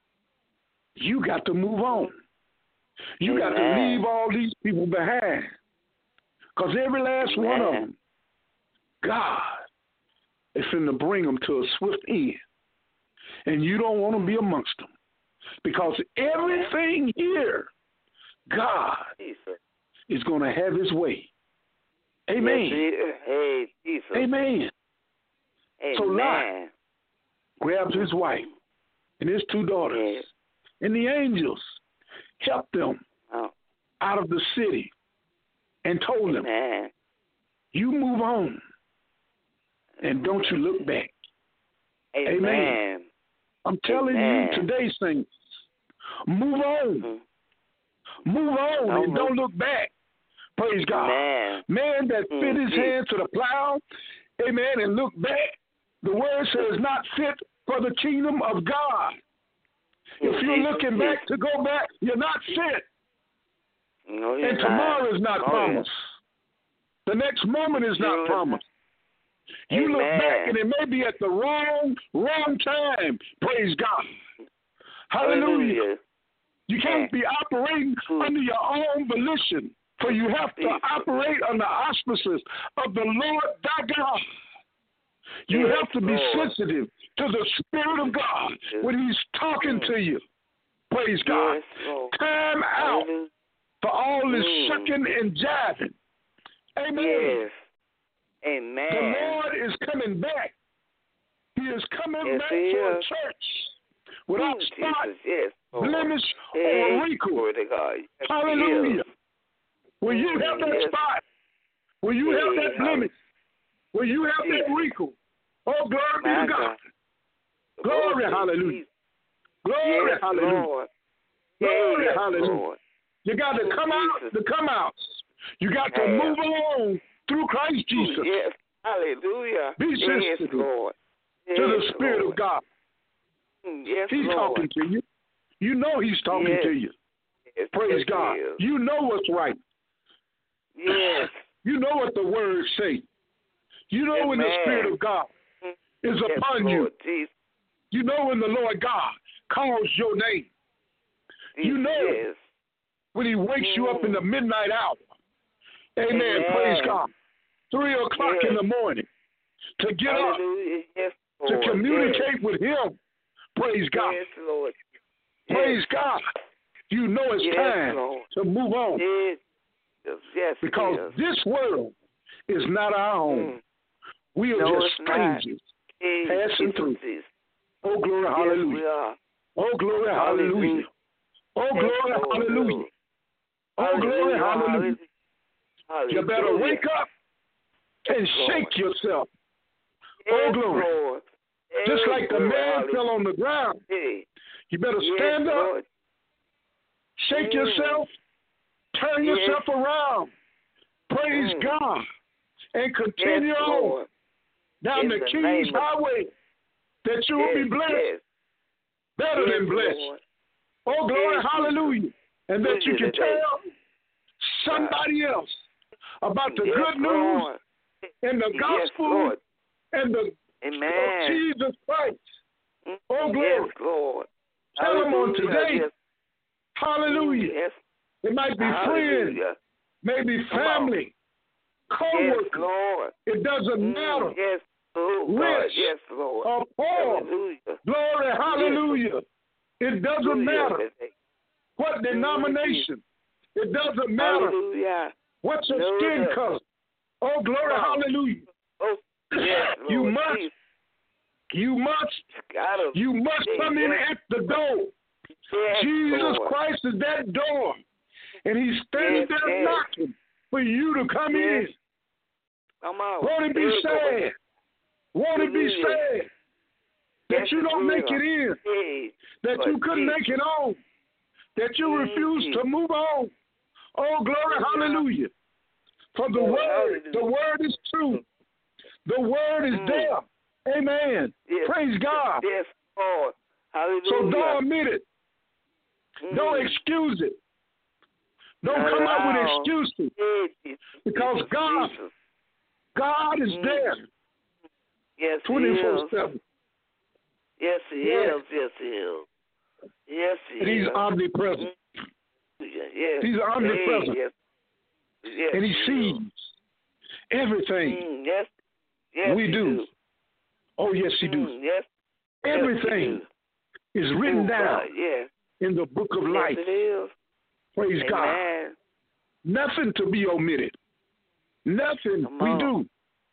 you got to move on. You got to Amen. leave all these people behind. Because every last one of Amen. them, God is going to bring them to a swift end. And you don't want to be amongst them. Because everything here, God Jesus. is going to have his way. Amen. Yes, he- hey, Jesus. Amen. Amen. So Lot grabs his wife and his two daughters. Yes. And the angels helped them Oh. out of the city and told them, Amen. you move on and don't you look back. Amen. Amen. I'm telling Amen. you today, saints, move on. Mhm. Move on Don't and look- don't look back. Praise God. Amen. Man that fit Mm, his Jesus. hand to the plow, amen, and look back, the word says not fit for the kingdom of God. If you're Jesus, looking Jesus. back to go back, you're not fit. No, you're And not. tomorrow is not Oh, promised. The next moment is not Sure promised. You look Amen. back and it may be at the wrong, wrong time. Praise God. Hallelujah. Hallelujah. You can't be operating Mm. under your own volition, for you have to Jesus. operate under auspices of the Lord thy God. You yes, have to be Lord. sensitive to the Spirit of God when He's talking mm. to you. Praise God. Yes, Lord. Time out Hallelujah. for all this Mm. shucking and jiving. Amen. Yes. Amen. The Lord is coming back. He is coming yes, back he for a is. church without Ooh, spot, Jesus, yes, Lord. blemish, Hey, or wrinkle. glory to God. Yes, Hallelujah. Will you Mm, have that yes. spot? Will you Hey, have that blemish? Will you have Jesus. that wrinkle? Oh, glory be My to God. God. Glory, Oh, hallelujah. Jesus. Glory, Yes, hallelujah. Lord. Glory, yes, hallelujah. Lord. You got to Oh, come out, Jesus. to come out. You got to Yeah. move along through Christ Jesus. Ooh, yes. Hallelujah. Be yes, sensitive Lord. Yes, to the Spirit Lord. of God. Mm, Yes, He's Lord. talking to you. You know He's talking yes. to you. Yes, Praise yes, God. he is. You know what's right. Yes. You know what the words say. You know when the Amen. Spirit of God is yes, upon Lord. you. Jesus. You know when the Lord God calls your name. You know yes. when He wakes mm. you up in the midnight hour. Amen. Amen. Praise God. Three o'clock yes. in the morning to get Hallelujah. up, Yes, to Lord. communicate yes. with Him. Praise God. Yes, Lord. Praise yes. God. You know it's yes, time Lord. to move on. Yes. Yes, yes because it is. this world is not our home. Mm. We are no, just strangers hey, passing Jesus, through. Jesus. Oh, glory, Yes, hallelujah. we are. Oh, glory, hallelujah. Hallelujah. Oh, Yes, glory, Lord, hallelujah. Lord. Oh, glory, hallelujah. Hallelujah. You better wake up and Lord. shake yourself. Yes, Oh, glory. Lord. Just Hey, like the glory, man hallelujah. fell on the ground. Hey. You better Yes, stand up, Lord. shake Mm. yourself, turn Yes. yourself around. Praise Mm. God. And continue yes, on Lord. down In the the King's name of- Highway that you will yes, be blessed, yes. better yes, than blessed. Lord. Oh, glory, Yes, hallelujah. And that you can today. tell somebody else about the yes, good news Lord. and the Yes, gospel Lord. and the Amen. of Jesus Christ. Mm. Oh, glory. Yes, Lord. Tell them on Hallelujah. today. Yes. Hallelujah. Yes. It might be friends, Hallelujah. maybe Come on. family, Yes, co-workers. Lord. It doesn't Mm. matter. Yes. Oh, God. Rich Yes, Lord. or poor. Hallelujah. Glory, hallelujah. It doesn't matter Hallelujah. what denomination. It doesn't matter Hallelujah. what's your No, skin no. color. Oh, glory, Come on. hallelujah. Oh, yes, Lord. You must, Jesus. you must, Gotta you must yes. come in at the door. Yes, Jesus Lord. Christ is that door, and He's standing Yes, there yes. knocking for you to come Yes. in. Come on. Won't it be Yes, Lord. sad? Won't it be Hallelujah. sad that Yes, you it don't make will. it in, Yes. that Lord you couldn't Jesus. make it on, that you Mm, refuse Jesus. to move on? Oh, glory, hallelujah. For the Lord, word, hallelujah. the word is true. The word is Mm. there. Amen. Yes. Praise God. Yes, Lord. Hallelujah. So don't admit it. Mm. Don't excuse it. Don't Not come up with at all. excuses, Yes, Jesus. because Jesus, God, Jesus. God is Mm. there Yes, He twenty-four is. seven. Yes, He Yes. is. Yes, He is. Yes, He And He's is. omnipresent. Yes. He's omnipresent. Yes. Yes. And He is. sees everything Mm, yes. Yes, we he do. do. Oh, yes, He do. Mm, yes. Everything Yes, he is do. written Oh, down God, yes. in the book of Yes, life. it is. Praise God. Amen. Nothing to be omitted. Nothing Come we on. do.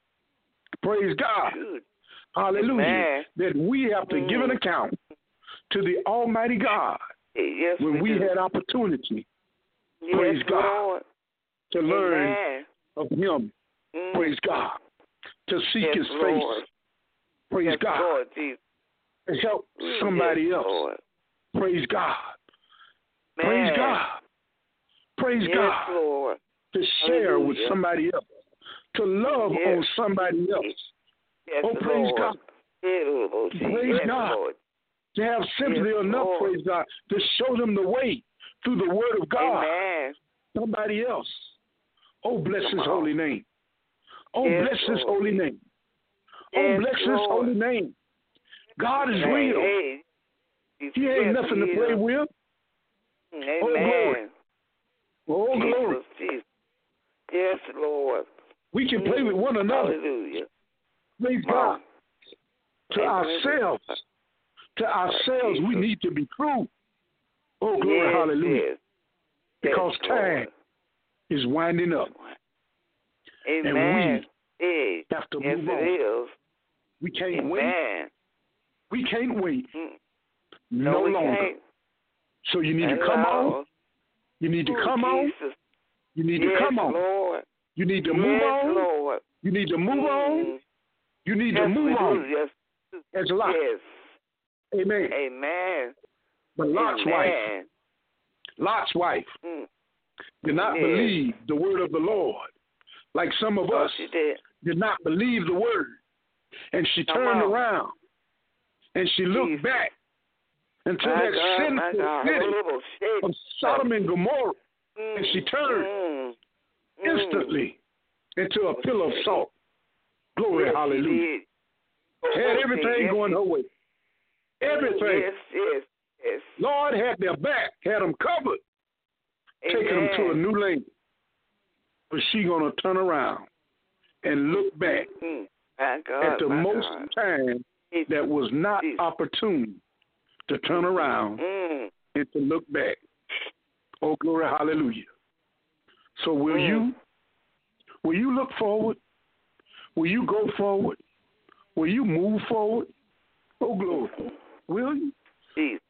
Praise God. Good. Hallelujah. Amen. That we have to give an Mm. account to the Almighty God Hey, yes, when we, we, do. had opportunity yes, praise God, Lord. to learn Amen. of Him. Mm. Praise God. To seek yes, His Lord. face. Praise yes, God. Lord, Jesus. To help Mm, somebody yes, else. Lord. Praise God. Man. Praise God. Praise yes, God. Lord. To share Hallelujah. with somebody else. To love Yes. on somebody else. Yes, Oh, praise Lord. God. Yes, Lord. Praise yes, God. Lord. To have simply Yes, enough, Lord. praise God, to show them the way through the Word of God. Amen. Somebody else. Oh, bless Come His on. holy name. Oh, Yes, bless His Lord. holy name. Oh, Yes, bless His Lord. holy name. God is Hey, real. hey. He ain't yes, nothing he to play is. with. Amen. Oh, glory. Oh, Jesus, glory. Jesus. Yes, Lord. We can play with one another. Hallelujah. Praise Come God. on. To ourselves. To ourselves, we need to be true. Oh, glory, yes, hallelujah. Yes. Because yes, time Lord. is winding up. Amen. And we yes. have to yes, move it on. Is. We can't Amen. wait. We can't wait Mm. no, no longer. Can't. So you need Hello. to come on. You need to oh, come Jesus. on. You need yes, to come on. Lord. You need to yes, move on. Lord. You need to move mm. on. You need yes, to move we on. Do. Yes. As Lot. Yes. Amen. Amen. But Lot's Amen. wife, Lot's wife, mm. did not yes. believe the word of the Lord. Like some of oh, us she did. did not believe the word. And she Come turned on. around and she looked Jesus. back into my that God, sinful my God. city of Sodom and Gomorrah. Mm. And she turned mm. instantly into a pillar of salt. Glory, yes, hallelujah. Oh, Had okay. everything yes, going her way. Everything. Yes, yes, yes. Lord had their back, had them covered, Amen. taking them to a new lane. But she going to turn around and look back mm. my God, at the my most God. time that was not Jesus. opportune to turn around mm. and to look back. Oh, glory, hallelujah. So will mm. you, will you look forward? Will you go forward? Will you move forward? Oh, glory. Will you? Jesus.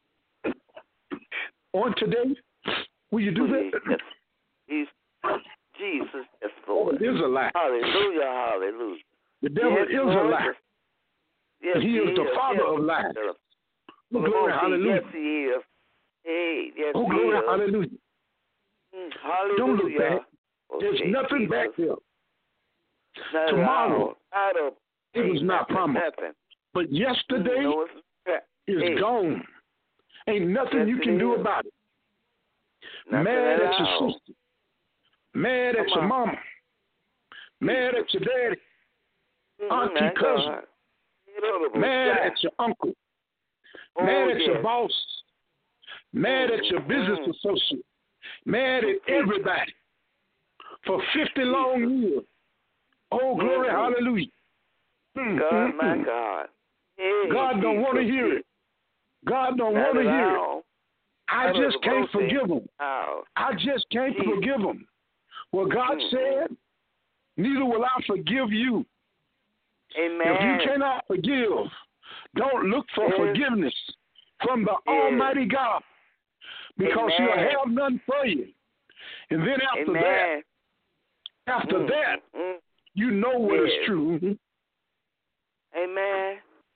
On today, will you do that? Yes. Jesus, yes, Oh, Lord. it is a lie. Hallelujah, hallelujah. The devil yes, is Lord. a lie. Yes, and he, he is the is. father yes. of lies. Oh, Oh, glory, hallelujah. Yes, he is. Hey, yes, oh, he glory, is. hallelujah. Mm, hallelujah. Don't look back. Oh, There's okay, nothing Jesus. back there. Not Tomorrow, Out of, it was hey, not nothing, promised. Nothing. But yesterday Mm, no, it's, is hey. gone. Ain't nothing yes, you can do is. about it. Nothing Mad at at your all. sister. Mad Come at your on. mama. Mad at your daddy. Mm, Auntie, my cousin. God. Mad God. at your uncle. Oh, Mad at yes. your boss. Mad mm, at your business mm. associate. Mad at Jesus. everybody. For fifty long years. Oh, glory, mm-hmm. hallelujah. Mm, God, mm, my mm. God. Hey, God don't want to Jesus. hear it. God don't Not want to at hear all. it. I Not just at can't all. forgive them. Oh. I just can't Jesus. forgive them. Well, God Mm-hmm. said, neither will I forgive you. Amen. If you cannot forgive, don't look for yes. forgiveness from the yes. Almighty God, because Amen. He'll have none for you. And then after Amen. that, after mm. that, mm. you know what yes. is true. Amen.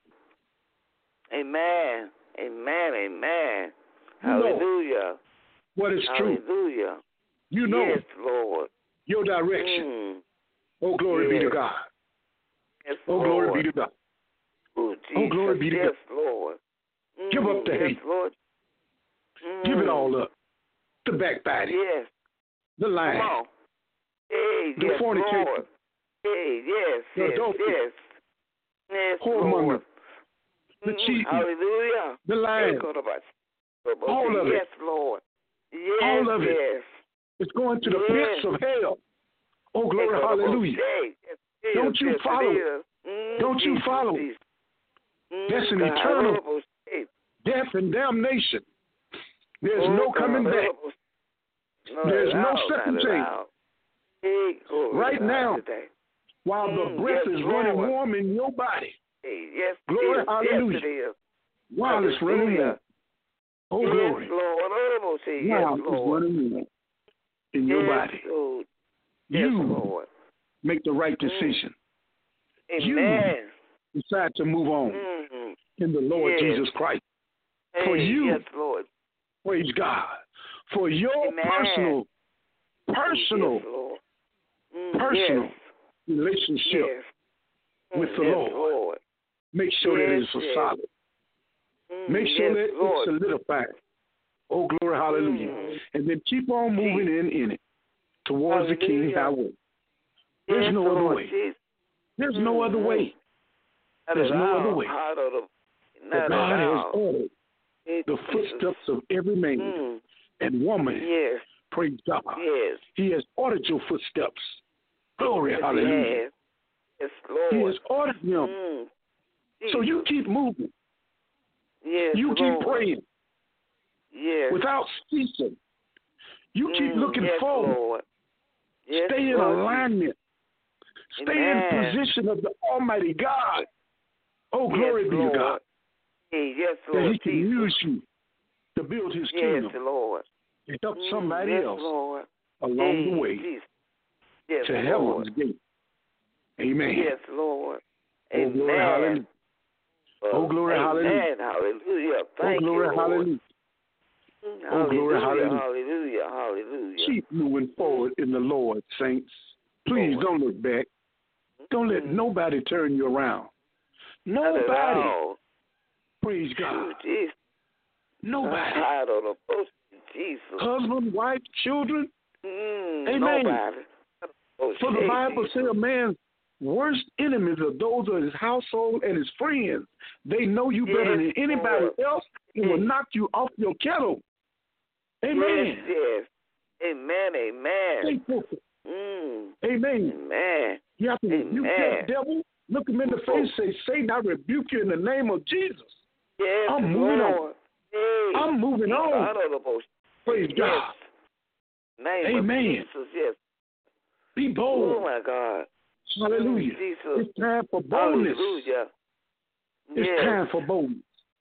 Amen. Amen. Amen. You Hallelujah. know what is true. Hallelujah. You know yes, Lord. your direction. Mm. Oh, glory yes. be to God. Yes, oh, Lord. glory be to God. Oh, Jesus. Oh, glory be to yes, God. Lord. Mm. Give up the yes, hate. Lord. Mm. Give it all up. The backbiting. Yes. The lying. Come on. Hey, the yes, fornication. Lord. Hey, yes, the yes, adultery. yes. Yes, whoremonger. Lord. The Mm, cheating. Hallelujah. The lying. All of yes, it. Lord. Yes, All of it. yes. It's going to the yes. pits of hell. Oh, glory, hallelujah. Yes, yes, Don't you yes, follow it it. Mm, Don't you Jesus, follow it. Jesus. Mm, That's an God, eternal yes. death and damnation. There's oh, no coming God, back. No, There's no allowed, second not chance. Hey, right now, today. while mm, the breath yes, is Lord. running warm in your body, hey, yes, glory, yes, hallelujah. Yes, it is. While hallelujah. it's running warm, oh, yes, glory. Lord. Oh, say, yes, While Lord. it's running warm in yes, your body, Lord. Yes, you Lord. make the right decision. Mm. You Amen. decide to move on mm-hmm. in the Lord yes. Jesus Christ. Hey, For you, yes, Lord. praise God, for your Amen. personal, personal, yes, Lord. Mm, personal yes. relationship yes. with mm, the yes, Lord. Lord. Make sure yes, that it's yes. solid. Mm, Make sure yes, that Lord. it's solidified. Oh, glory, hallelujah. Mm. And then keep on moving in in it towards hallelujah. the King highway. There's yes, no Lord. other way. Jesus. There's mm-hmm. no other way. Not There's no all. other way. Not at all. For God has all. ordered it, the footsteps of every man mm. and woman. Yes. Praise God. Yes. He has ordered your footsteps. Glory, yes, hallelujah. Yes, yes Lord. He has ordered them Mm. So you keep moving. Yes, you keep Lord. praying. Yes. Without ceasing. You mm, keep looking yes, forward. Lord. Yes, Stay in Lord. alignment. Stay Amen. in position of the Almighty God. Oh, Yes, glory be Lord. to God. Hey, yes, Lord. That He can Jesus. use you to build His Yes, kingdom. Lord. And help Mm, somebody yes, else Lord. along hey, the way Jesus. Yes, to Lord. heaven's gate. Amen. Yes, Lord. Oh, Amen. glory, hallelujah. Oh, glory, Amen. hallelujah. Hallelujah. Thank oh, glory, you, Lord. hallelujah. Hallelujah. Oh, glory, hallelujah. Hallelujah. Hallelujah. Keep moving forward in the Lord, saints. Please Lord. don't look back. Don't let Mm-hmm. nobody turn you around. Not at Nobody. all. Praise God. Oh, Jesus. Nobody. Tired of the post, Jesus. Husband, wife, children. Mm, Amen. Nobody. Oh, For the hey, Bible Jesus. says a man's worst enemies are those of his household and his friends. They know you Yes, better than anybody Lord. else and will knock you off your kettle. Amen. Yes, yes. Amen, amen. Stay focused. Mm. Amen. Amen. You have to rebuke Amen. that devil. Look him in the face. Say, Satan, I rebuke you in the name of Jesus. Yes, I'm moving Lord. on. Hey. I'm moving on. Praise yes. God. Name Amen. of Jesus, yes. Be bold. Oh, my God. Hallelujah. Mm, Jesus. It's time for boldness. Hallelujah. It's yes. time for boldness.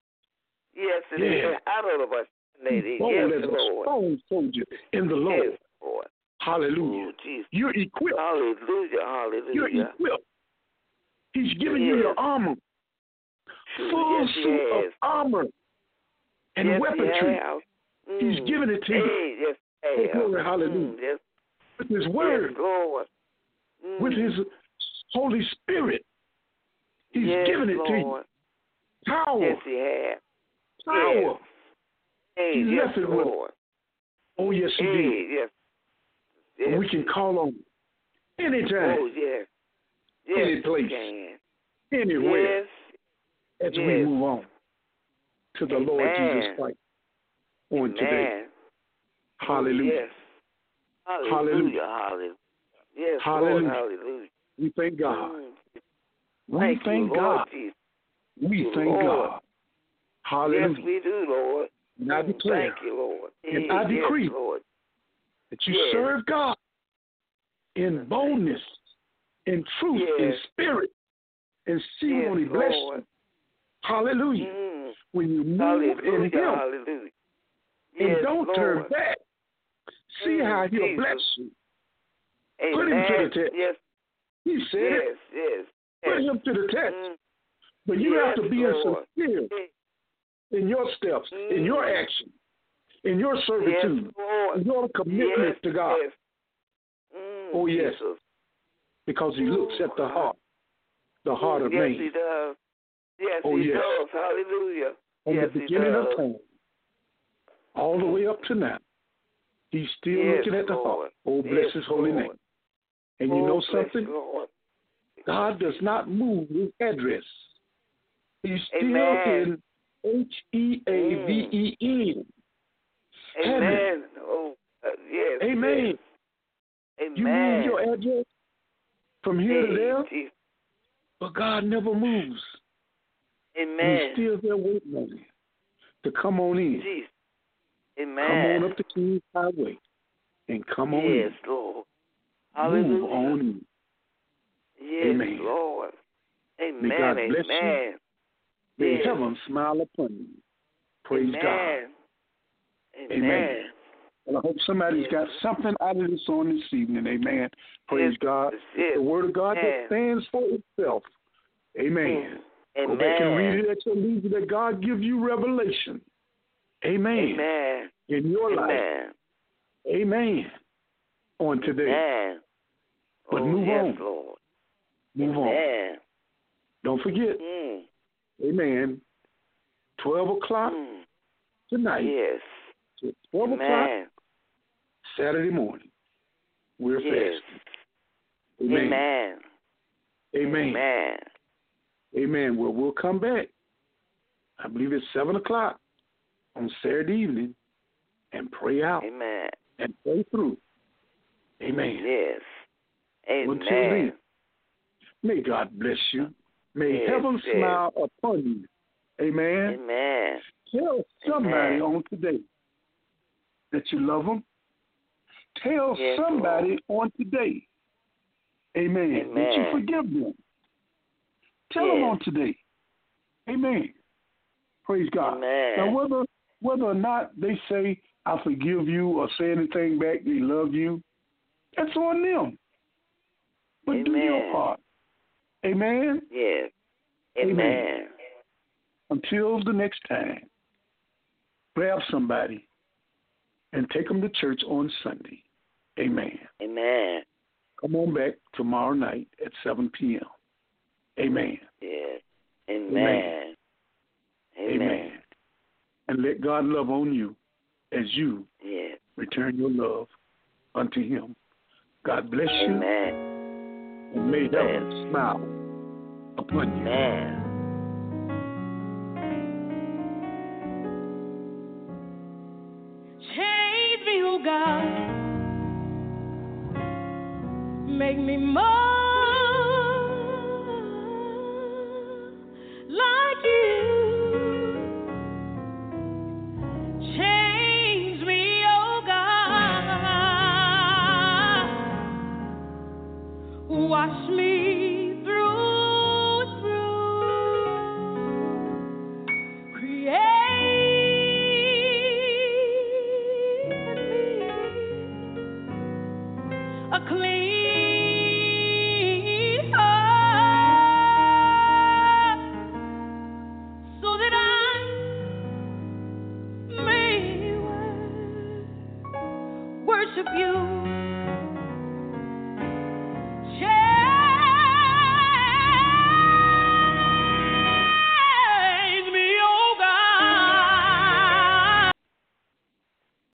Yes, it yeah. is. I don't know about lady. Bold Yes, as a Lord. strong soldier in the Lord. Yes, Lord. Hallelujah. Oh, Jesus. You're equipped. Hallelujah. Hallelujah. You're equipped. He's giving yes. you your armor. Full yes, suit of yes. armor and yes, weaponry. Mm. He's giving it to hey, you. Yes, oh, glory, hallelujah. Mm, yes. With His word. Yes, Lord. Mm. With His Holy Spirit. He's yes, giving it Lord. to you. Power. Yes, He has. Power. Yes. Hey, He yes, left it Lord. with us. Oh, yes, He hey, did. Yes. yes. And we can call on Him anytime. Oh, yes. Yes, any place. Can. Anywhere. Yes. As yes. we move on to the Amen. Lord Jesus Christ on Amen. today. Hallelujah. Oh, yes. Hallelujah. Hallelujah. Yes, Hallelujah. Lord. Hallelujah. We thank God. Mm. We thank, thank you, God. Lord Jesus. We thank Lord. God. Hallelujah. Yes, we do, Lord. And I declare Thank you, Lord. and I decree yes, Lord. that you yes. serve God in boldness, in truth, yes. in spirit, and see yes, when He bless Lord. you. Hallelujah. Mm. When you move Hallelujah. in Him Hallelujah. and yes, don't Lord. turn back, see mm, how He'll Jesus. bless you. Amen. Put Him to the test. Yes. He said yes, it. Yes. Put Yes. Him to the test. Mm. But you yes, have to be Lord. sincere in your steps, mm. in your action, in your servitude, yes, Lord. in your commitment yes, to God. Yes. Mm, oh, yes. Jesus. Because He looks at the heart, the heart of yes, man. Yes, He does. Yes, oh, He yes. does. Hallelujah. From yes, the beginning of time, all the way up to now, He's still yes, looking at the Lord. heart. Oh, bless yes, His holy Lord. name. And oh, you know bless something? you, Lord. God does not move His address. He's still Amen. in H E A V E N. Amen. Oh, uh, yes. Amen. Yes. You move your address from here to there, Jesus. but God never moves. Amen. He's still there waiting on you to come on in. Jesus. Amen. Come on up the King's Highway and come on yes, in. Lord. Hallelujah. Move on in. Yes, Amen. Lord. Amen. May God bless Amen. you. May yes. heaven smile upon you. Praise Amen. God. Amen. Amen. Well, I hope somebody's yes. got something out of this on this evening. Amen. Praise yes. God. Yes. The Word of God that stands for itself. Amen. Amen. Go back and read it at your leisure that God give you revelation. Amen. Amen. In your Amen. life. Amen. On today. Amen. But oh, move yes, on. Lord. Move Amen. on. Don't forget. Mm. Amen. twelve o'clock Mm. tonight. Yes. twelve Amen. o'clock Saturday morning. We're yes. fasting. Amen. Amen. Amen. Amen. Amen. Well, we'll come back. I believe it's seven o'clock on Saturday evening and pray out. Amen. And pray through. Amen. Yes. Amen. Until then, may God bless you. May yes, heaven yes. smile upon you. Amen. Amen. Tell somebody Amen. on today that you love them. Tell Yes, somebody on today, amen, Amen. that you forgive them. Tell them Yes. on today. Amen. Praise God. Amen. Now, whether whether or not they say, I forgive you, or say anything back, they love you, that's on them. But do your Amen. part. Amen. Yes. Amen. Amen. Until the next time, grab somebody and take them to church on Sunday. Amen. Amen. Come on back tomorrow night at seven p.m. Amen. Yes. Amen. Amen. Amen. Amen. And let God love on you as you Yes. return your love unto him. God bless you. Amen. And may heaven smile upon you. Amen. Change me, oh God. Make me more like you. Change me, oh God. Wash me through and through. Create in me a clean heart, so that I may worship you.